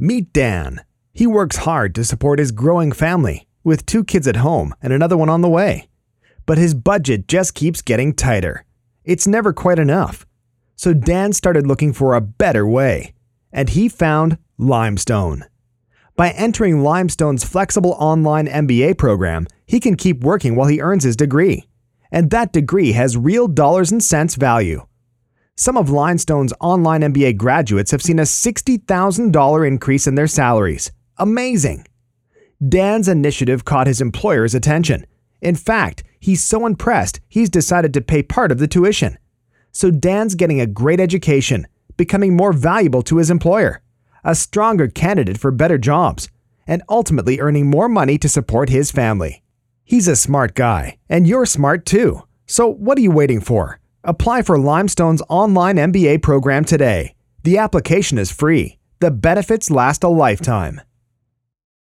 Meet Dan. He works hard to support his growing family, with 2 kids at home and another one on the way. But his budget just keeps getting tighter. It's never quite enough. So Dan started looking for a better way, and he found Limestone. By entering Limestone's flexible online MBA program, he can keep working while he earns his degree. And that degree has real dollars and cents value. Some of Limestone's online MBA graduates have seen a $60,000 increase in their salaries. Amazing! Dan's initiative caught his employer's attention. In fact, he's so impressed, he's decided to pay part of the tuition. So Dan's getting a great education, becoming more valuable to his employer, a stronger candidate for better jobs, and ultimately earning more money to support his family. He's a smart guy, and you're smart too. So what are you waiting for? Apply for Limestone's online MBA program today. The application is free. The benefits last a lifetime.